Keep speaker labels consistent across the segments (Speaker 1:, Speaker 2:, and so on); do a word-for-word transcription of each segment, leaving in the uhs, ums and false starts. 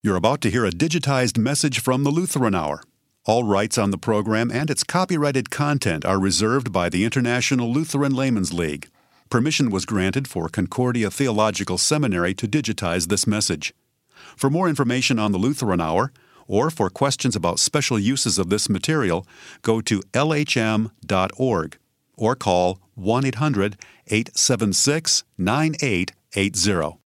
Speaker 1: You're about to hear a digitized message from the Lutheran Hour. All rights on the program and its copyrighted content are reserved by the International Lutheran Laymen's League. Permission was granted for Concordia Theological Seminary to digitize this message. For more information on the Lutheran Hour, or for questions about special uses of this material, go to L H M dot org or call one eight hundred, eight seven six, nine eight eight zero.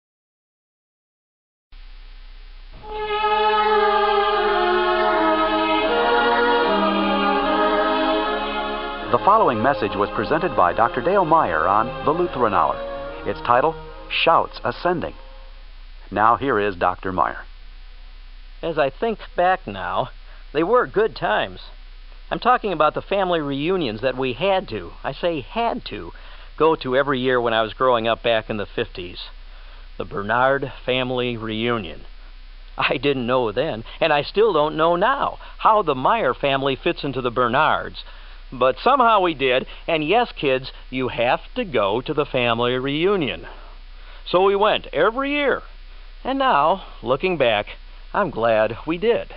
Speaker 2: The following message was presented by Doctor Dale Meyer on the Lutheran Hour. Its title, Shouts Ascending. Now here is Doctor Meyer.
Speaker 3: As I think back now, they were good times. I'm talking about the family reunions that we had to, I say had to, go to every year when I was growing up back in the fifties. The Bernard family reunion. I didn't know then, and I still don't know now, how the Meyer family fits into the Bernards. But somehow we did, and yes, kids, you have to go to the family reunion. So we went every year, and now, looking back, I'm glad we did.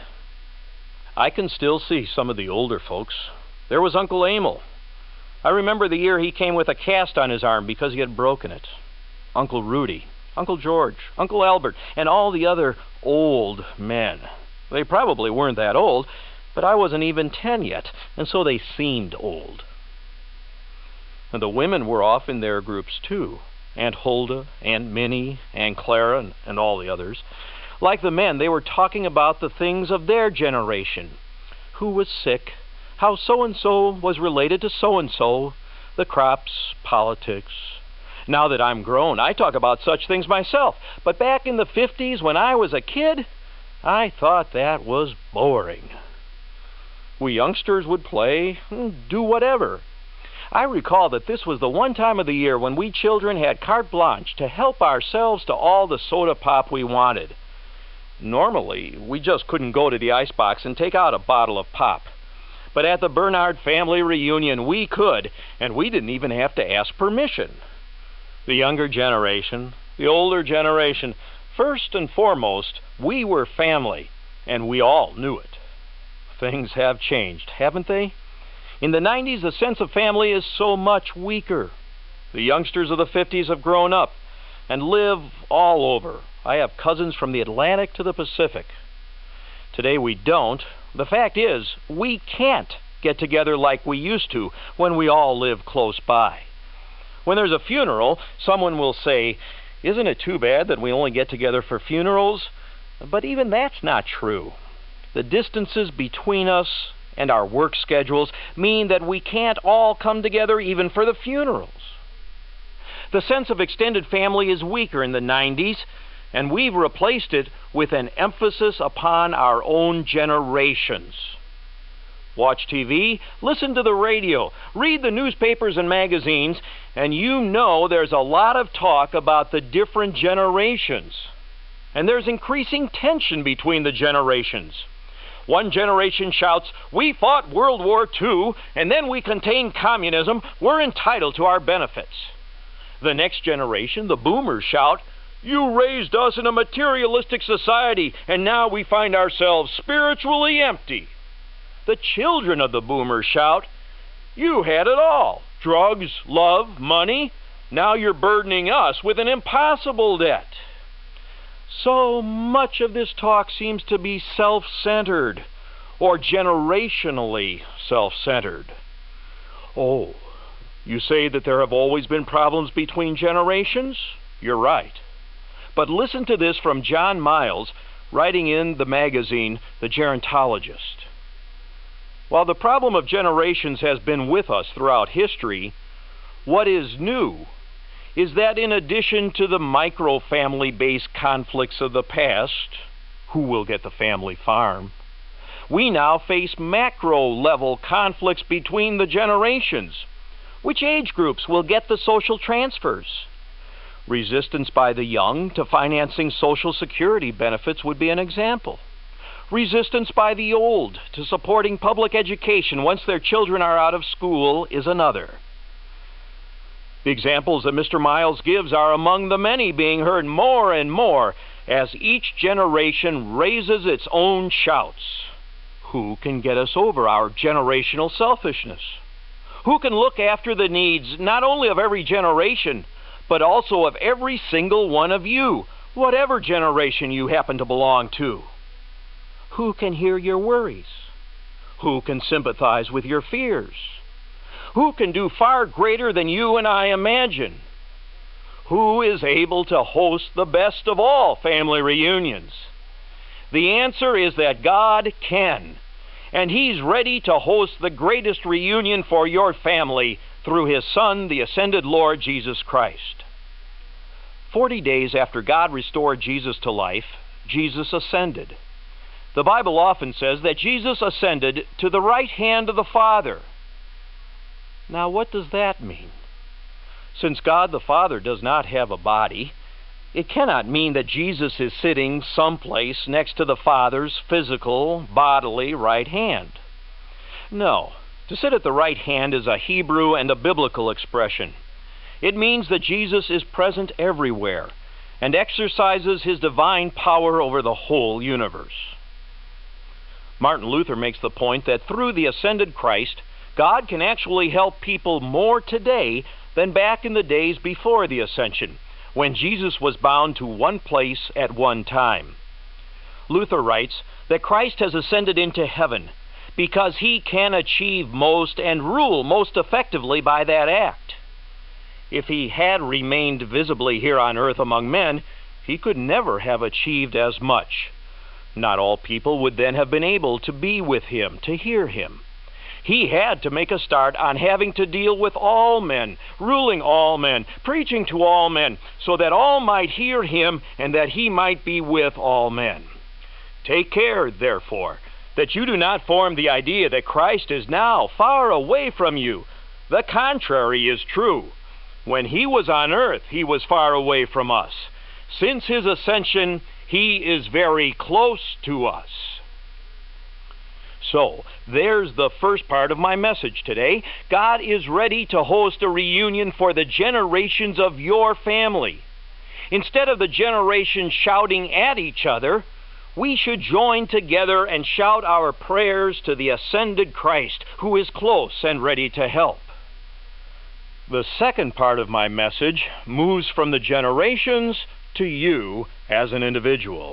Speaker 3: I can still see some of the older folks. There was Uncle Emil. I remember the year he came with a cast on his arm because he had broken it. Uncle Rudy, Uncle George, Uncle Albert, and all the other old men. They probably weren't that old, but I wasn't even ten yet, and so they seemed old. And the women were off in their groups too. Aunt Hulda, Aunt Minnie, Aunt Clara, and, and all the others. Like the men, they were talking about the things of their generation. Who was sick, how so-and-so was related to so-and-so, the crops, politics. Now that I'm grown, I talk about such things myself. But back in the fifties, when I was a kid, I thought that was boring. We youngsters would play, do whatever. I recall that this was the one time of the year when we children had carte blanche to help ourselves to all the soda pop we wanted. Normally, we just couldn't go to the icebox and take out a bottle of pop. But at the Bernard family reunion, we could, and we didn't even have to ask permission. The younger generation, the older generation, first and foremost, we were family, and we all knew it. Things have changed, haven't they? In the nineties, the sense of family is so much weaker. The youngsters of the fifties have grown up and live all over. I have cousins from the Atlantic to the Pacific. Today we don't. The fact is, we can't get together like we used to when we all live close by. When there's a funeral, someone will say, "Isn't it too bad that we only get together for funerals?" But even that's not true. The distances between us and our work schedules mean that we can't all come together even for the funerals. The sense of extended family is weaker in the nineties, and we've replaced it with an emphasis upon our own generations. Watch T V, listen to the radio, read the newspapers and magazines, and you know there's a lot of talk about the different generations. And there's increasing tension between the generations. One generation shouts, "We fought World War Two, and then we contained communism. We're entitled to our benefits." The next generation, the boomers, shout, "You raised us in a materialistic society, and now we find ourselves spiritually empty." The children of the boomers shout, "You had it all. Drugs, love, money. Now you're burdening us with an impossible debt." So much of this talk seems to be self-centered, or generationally self-centered. Oh, you say that there have always been problems between generations? You're right. But listen to this from John Miles, writing in the magazine The Gerontologist. While the problem of generations has been with us throughout history, what is new is that in addition to the micro-family-based conflicts of the past, who will get the family farm, we now face macro-level conflicts between the generations. Which age groups will get the social transfers? Resistance by the young to financing Social Security benefits would be an example. Resistance by the old to supporting public education once their children are out of school is another. The examples that Mister Miles gives are among the many being heard more and more
Speaker 4: as each generation raises its own shouts. Who can get us over our generational selfishness? Who can look after the needs not only of every generation, but also of every single one of you, whatever generation you happen to belong to? Who can hear your worries? Who can sympathize with your fears? Who can do far greater than you and I imagine? Who is able to host the best of all family reunions? The answer is that God can, and He's ready to host the greatest reunion for your family through His Son, the ascended Lord Jesus Christ. Forty days after God restored Jesus to life, Jesus ascended. The Bible often says that Jesus ascended to the right hand of the Father. Now, what does that mean? Since God the Father does not have a body, it cannot mean that Jesus is sitting someplace next to the Father's physical, bodily right hand. No, to sit at the right hand is a Hebrew and a biblical expression. It means that Jesus is present everywhere and exercises His divine power over the whole universe. Martin Luther makes the point that through the ascended Christ, God can actually help people more today than back in the days before the ascension, when Jesus was bound to one place at one time. Luther writes that Christ has ascended into heaven because He can achieve most and rule most effectively by that act. If He had remained visibly here on earth among men, He could never have achieved as much. Not all people would then have been able to be with Him, to hear Him. He had to make a start on having to deal with all men, ruling all men, preaching to all men, so that all might hear Him and that He might be with all men. Take care, therefore, that you do not form the idea that Christ is now far away from you. The contrary is true. When He was on earth, He was far away from us. Since His ascension, He is very close to us. So, there's the first part of my message today. God is ready to host a reunion for the generations of your family. Instead of the generations shouting at each other, we should join together and shout our prayers to the ascended Christ, who is close and ready to help. The second part of my message moves from the generations to you as an individual.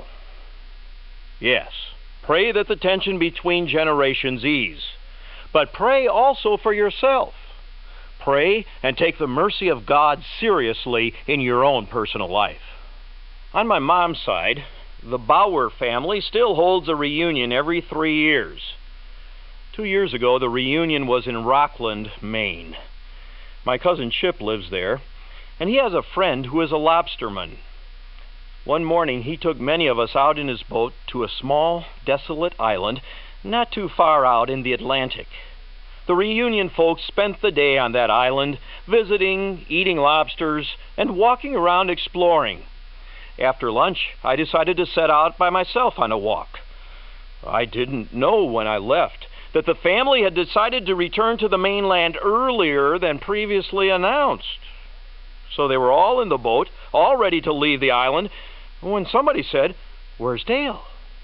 Speaker 4: Yes, pray that the tension between generations ease, but pray also for yourself. Pray and take the mercy of God seriously in your own personal life. On my mom's side, the Bauer family still holds a reunion every three years. Two years ago, the reunion was in Rockland, Maine. My cousin Chip lives there, and he has a friend who is a lobsterman. One morning, he took many of us out in his boat to a small, desolate island not too far out in the Atlantic. The reunion folks spent the day on that island, visiting, eating lobsters, and walking around exploring. After lunch, I decided to set out by myself on a walk. I didn't know when I left that the family had decided to return to the mainland earlier than previously announced. So they were all in the boat, all ready to leave the island, when somebody said, "Where's Dale?"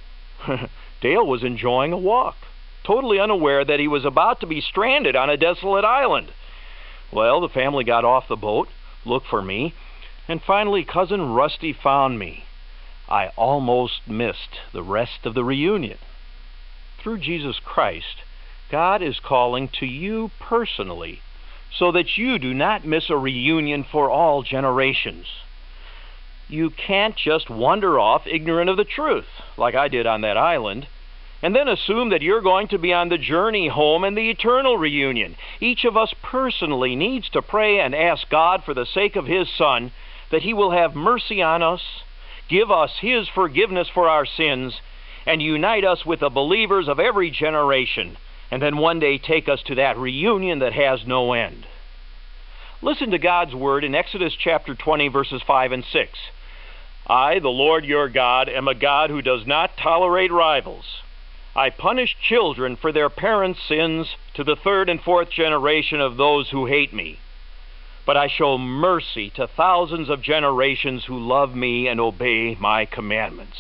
Speaker 4: Dale was enjoying a walk, totally unaware that he was about to be stranded on a desolate island. Well, the family got off the boat, looked for me, and finally Cousin Rusty found me. I almost missed the rest of the reunion. Through Jesus Christ, God is calling to you personally so that you do not miss a reunion for all generations. You can't just wander off ignorant of the truth, like I did on that island, and then assume that you're going to be on the journey home and the eternal reunion. Each of us personally needs to pray and ask God for the sake of His Son that He will have mercy on us, give us His forgiveness for our sins, and unite us with the believers of every generation, and then one day take us to that reunion that has no end. Listen to God's word in Exodus chapter twenty, verses five and six. I, the Lord your God, am a God who does not tolerate rivals. I punish children for their parents' sins to the third and fourth generation of those who hate me. but I show mercy to thousands of generations who love me and obey my commandments.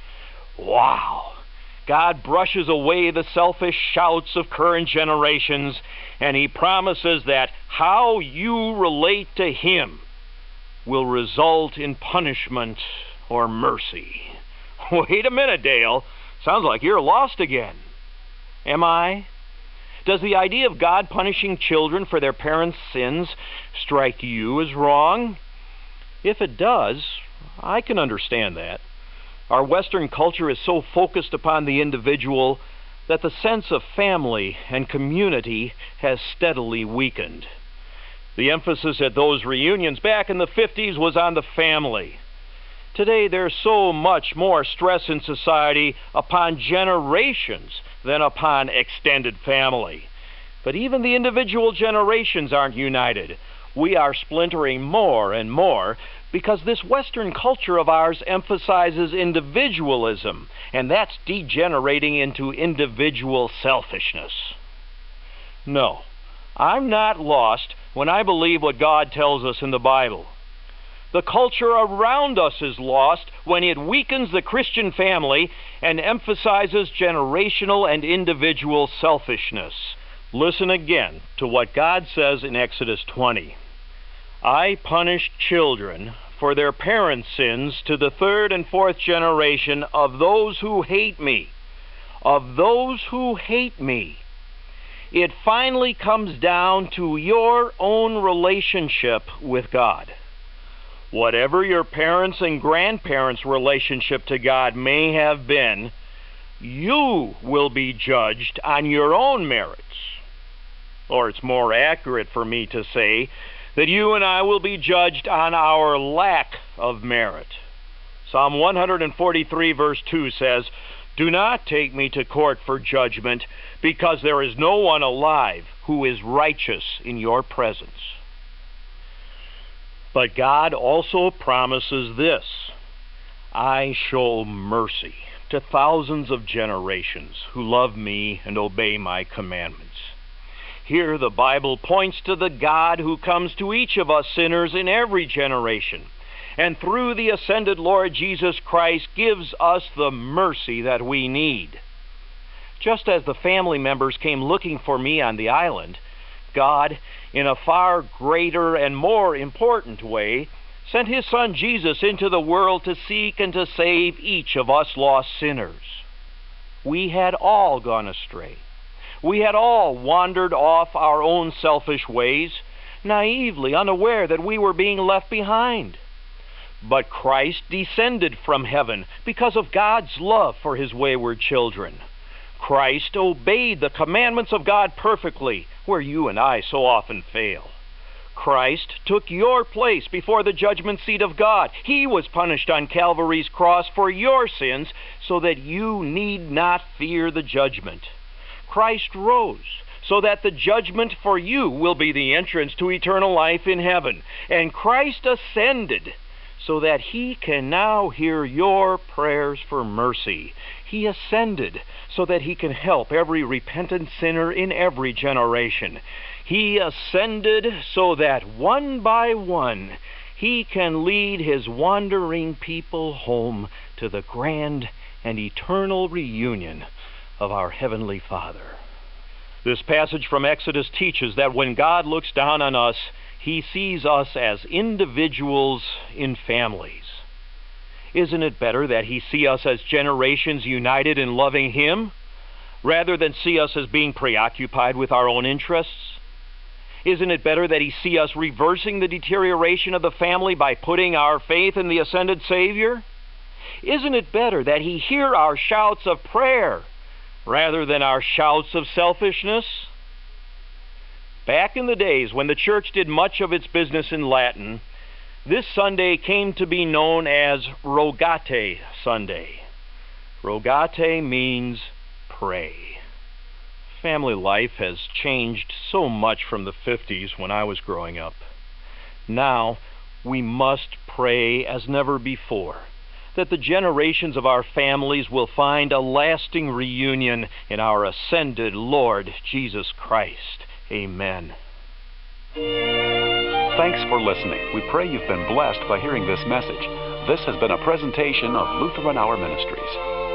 Speaker 4: Wow! God brushes away the selfish shouts of current generations, and He promises that how you relate to Him will result in punishment or mercy. Wait a minute, Dale. Sounds like you're lost again. Am I? Does the idea of God punishing children for their parents' sins strike you as wrong? If it does, I can understand that. Our Western culture is so focused upon the individual that the sense of family and community has steadily weakened. The emphasis at those reunions back in the fifties was on the family. Today there's so much more stress in society upon generations than upon extended family. But even the individual generations aren't united. We are splintering more and more because this Western culture of ours emphasizes individualism, and that's degenerating into individual selfishness. No, I'm not lost when I believe what God tells us in the Bible. The culture around us is lost when it weakens the Christian family and emphasizes generational and individual selfishness. Listen again to what God says in Exodus twenty. I punish children for their parents' sins to the third and fourth generation of those who hate me. Of those who hate me. It finally comes down to your own relationship with God. Whatever your parents' and grandparents' relationship to God may have been, you will be judged on your own merits. Or it's more accurate for me to say that you and I will be judged on our lack of merit. Psalm one forty-three verse two says, do not take me to court for judgment, because there is no one alive who is righteous in your presence. But God also promises this, I show mercy to thousands of generations who love me and obey my commandments. Here the Bible points to the God who comes to each of us sinners in every generation, and through the ascended Lord Jesus Christ gives us the mercy that we need. Just as the family members came looking for me on the island, God, in a far greater and more important way, sent His Son Jesus into the world to seek and to save each of us lost sinners. We had all gone astray. We had all wandered off our own selfish ways, naively unaware that we were being left behind. But Christ descended from heaven because of God's love for His wayward children. Christ obeyed the commandments of God perfectly, where you and I so often fail. Christ took your place before the judgment seat of God. He was punished on Calvary's cross for your sins so that you need not fear the judgment. Christ rose so that the judgment for you will be the entrance to eternal life in heaven. And Christ ascended so that He can now hear your prayers for mercy. He ascended so that He can help every repentant sinner in every generation. He ascended so that one by one He can lead His wandering people home to the grand and eternal reunion of our Heavenly Father. This passage from Exodus teaches that when God looks down on us, He sees us as individuals in families. Isn't it better that He see us as generations united in loving Him, rather than see us as being preoccupied with our own interests? Isn't it better that He see us reversing the deterioration of the family by putting our faith in the ascended Savior? Isn't it better that He hear our shouts of prayer rather than our shouts of selfishness? Back in the days when the church did much of its business in Latin, this Sunday came to be known as Rogate Sunday. Rogate means pray. Family life has changed so much from the fifties when I was growing up. Now we must pray as never before that the generations of our families will find a lasting reunion in our ascended Lord Jesus Christ. Amen.
Speaker 1: Thanks for listening. We pray you've been blessed by hearing this message. This has been a presentation of Lutheran Hour Ministries.